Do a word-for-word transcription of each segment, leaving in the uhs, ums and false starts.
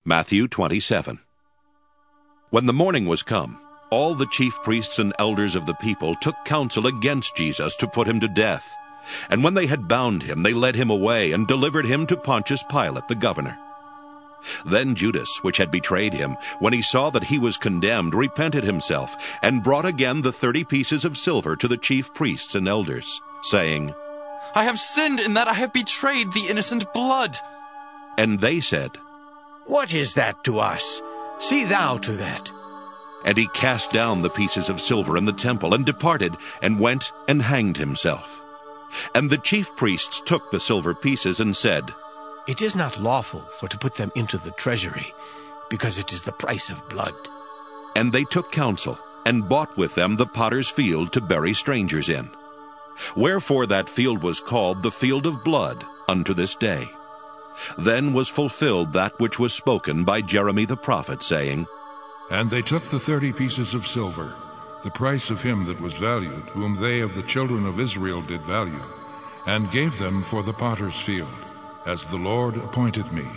Matthew twenty-seven. When the morning was come, all the chief priests and elders of the people took counsel against Jesus to put him to death. And when they had bound him, they led him away and delivered him to Pontius Pilate the governor. Then Judas, which had betrayed him, when he saw that he was condemned, repented himself, and brought again the thirty pieces of silver to the chief priests and elders, saying, I have sinned in that I have betrayed the innocent blood. And they said, What is that to us? See thou to that. And he cast down the pieces of silver in the temple, and departed, and went and hanged himself. And the chief priests took the silver pieces, and said, It is not lawful for to put them into the treasury, because it is the price of blood. And they took counsel, and bought with them the potter's field to bury strangers in. Wherefore that field was called the field of blood unto this day. Then was fulfilled that which was spoken by Jeremy the prophet, saying, And they took the thirty pieces of silver, the price of him that was valued, whom they of the children of Israel did value, and gave them for the potter's field, as the Lord appointed me.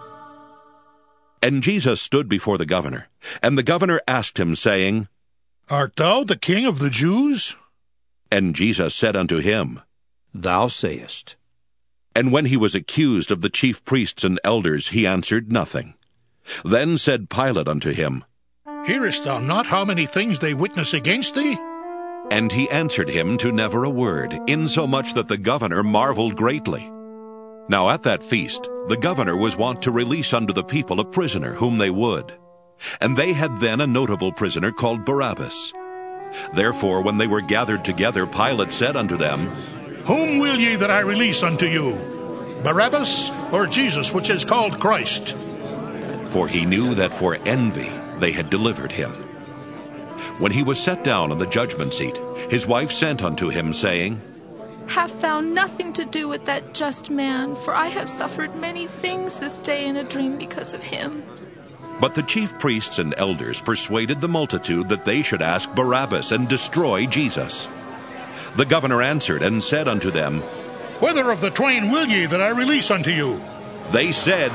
And Jesus stood before the governor, and the governor asked him, saying, Art thou the king of the Jews? And Jesus said unto him, Thou sayest. And when he was accused of the chief priests and elders, he answered nothing. Then said Pilate unto him, Hearest thou not how many things they witness against thee? And he answered him to never a word, insomuch that the governor marveled greatly. Now at that feast the governor was wont to release unto the people a prisoner whom they would. And they had then a notable prisoner called Barabbas. Therefore when they were gathered together, Pilate said unto them, Whom will ye that I release unto you, Barabbas, or Jesus, which is called Christ? For he knew that for envy they had delivered him. When he was set down on the judgment seat, his wife sent unto him, saying, Have thou nothing to do with that just man, for I have suffered many things this day in a dream because of him. But the chief priests and elders persuaded the multitude that they should ask Barabbas and destroy Jesus. The governor answered and said unto them, Whether of the twain will ye that I release unto you? They said,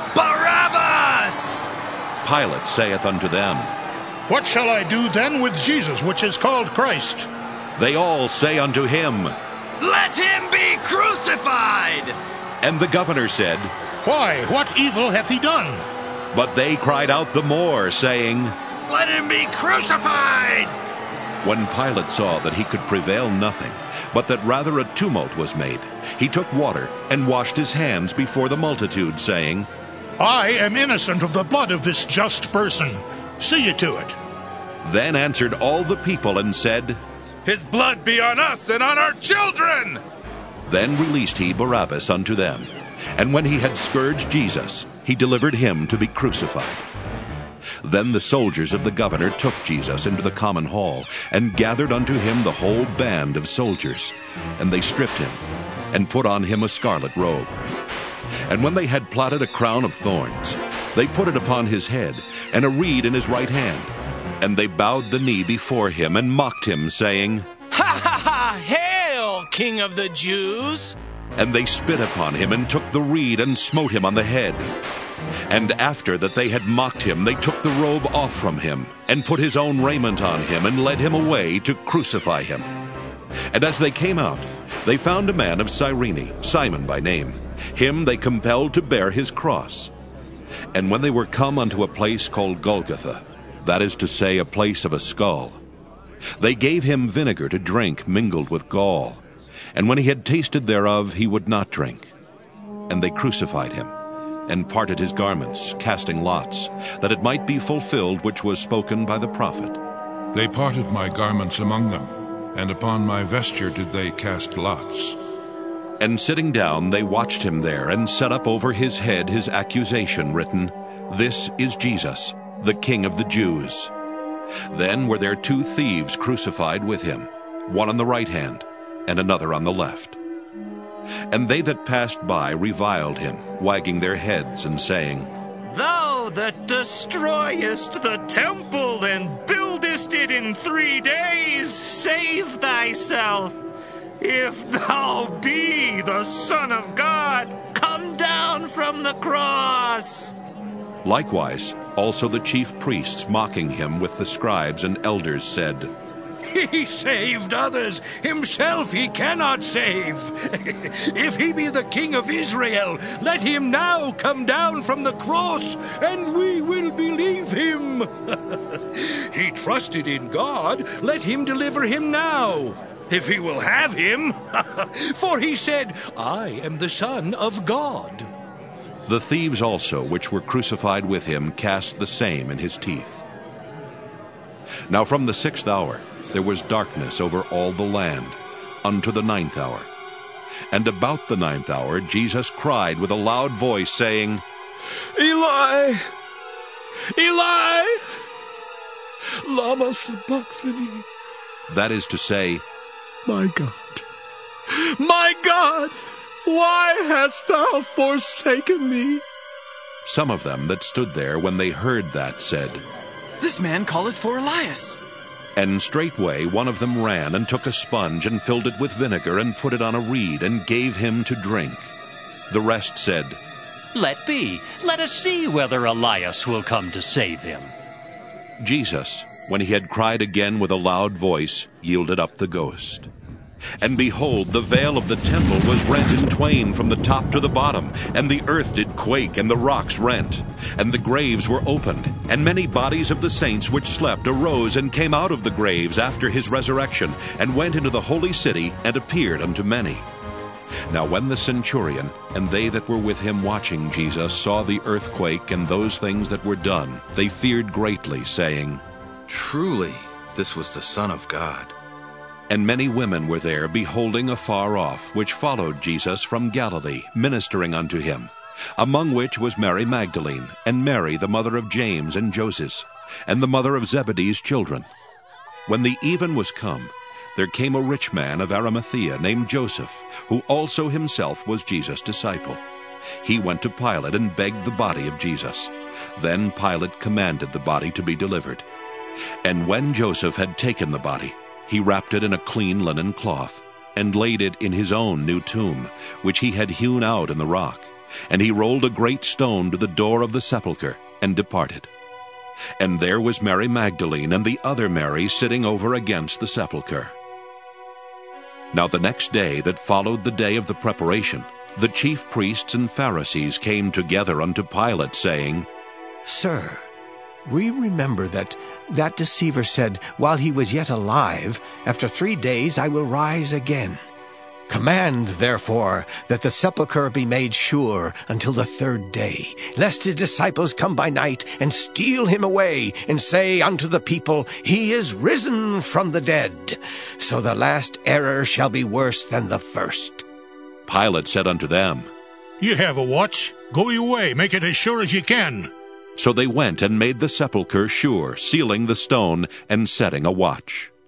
Barabbas! Pilate saith unto them, What shall I do then with Jesus, which is called Christ? They all say unto him, Let him be crucified! And the governor said, Why, what evil hath he done? But they cried out the more, saying, Let him be crucified! When Pilate saw that he could prevail nothing, but that rather a tumult was made, he took water and washed his hands before the multitude, saying, I am innocent of the blood of this just person. See ye to it. Then answered all the people and said, His blood be on us and on our children! Then released he Barabbas unto them. And when he had scourged Jesus, he delivered him to be crucified. Then the soldiers of the governor took Jesus into the common hall, and gathered unto him the whole band of soldiers. And they stripped him, and put on him a scarlet robe. And when they had plaited a crown of thorns, they put it upon his head, and a reed in his right hand. And they bowed the knee before him, and mocked him, saying, Ha ha ha! Hail, King of the Jews! And they spit upon him, and took the reed, and smote him on the head. And after that they had mocked him, they took the robe off from him, and put his own raiment on him, and led him away to crucify him. And as they came out, they found a man of Cyrene, Simon by name. Him they compelled to bear his cross. And when they were come unto a place called Golgotha, that is to say, a place of a skull, they gave him vinegar to drink mingled with gall. And when he had tasted thereof, he would not drink. And they crucified him, and parted his garments, casting lots, that it might be fulfilled which was spoken by the prophet. They parted my garments among them, and upon my vesture did they cast lots. And sitting down, they watched him there, and set up over his head his accusation, written, This is Jesus, the King of the Jews. Then were there two thieves crucified with him, one on the right hand, and another on the left. And they that passed by reviled him, wagging their heads, and saying, Thou that destroyest the temple and buildest it in three days, save thyself. If thou be the Son of God, come down from the cross. Likewise, also the chief priests, mocking him with the scribes and elders, said, He saved others, himself he cannot save. If he be the King of Israel, let him now come down from the cross, and we will believe him. He trusted in God, let him deliver him now, if he will have him. For he said, I am the Son of God. The thieves also, which were crucified with him, cast the same in his teeth. Now from the sixth hour there was darkness over all the land, unto the ninth hour. And about the ninth hour Jesus cried with a loud voice, saying, Eli, Eli, lama sabachthani. That is to say, My God, my God, why hast thou forsaken me? Some of them that stood there when they heard that said, This man calleth for Elias. And straightway one of them ran and took a sponge and filled it with vinegar and put it on a reed and gave him to drink. The rest said, Let be. Let us see whether Elias will come to save him. Jesus, when he had cried again with a loud voice, yielded up the ghost. And behold, the veil of the temple was rent in twain from the top to the bottom, and the earth did quake, and the rocks rent, and the graves were opened, and many bodies of the saints which slept arose and came out of the graves after his resurrection, and went into the holy city, and appeared unto many. Now when the centurion and they that were with him watching Jesus saw the earthquake and those things that were done, they feared greatly, saying, Truly, this was the Son of God. And many women were there, beholding afar off, which followed Jesus from Galilee, ministering unto him, among which was Mary Magdalene, and Mary the mother of James and Joses, and the mother of Zebedee's children. When the even was come, there came a rich man of Arimathea named Joseph, who also himself was Jesus' disciple. He went to Pilate and begged the body of Jesus. Then Pilate commanded the body to be delivered. And when Joseph had taken the body, he wrapped it in a clean linen cloth, and laid it in his own new tomb, which he had hewn out in the rock. And he rolled a great stone to the door of the sepulchre, and departed. And there was Mary Magdalene and the other Mary sitting over against the sepulchre. Now the next day that followed the day of the preparation, the chief priests and Pharisees came together unto Pilate, saying, Sir, we remember that that deceiver said, while he was yet alive, After three days I will rise again. Command, therefore, that the sepulchre be made sure until the third day, lest his disciples come by night and steal him away, and say unto the people, He is risen from the dead. So the last error shall be worse than the first. Pilate said unto them, Ye have a watch. Go your way, make it as sure as ye can. So they went and made the sepulchre sure, sealing the stone and setting a watch.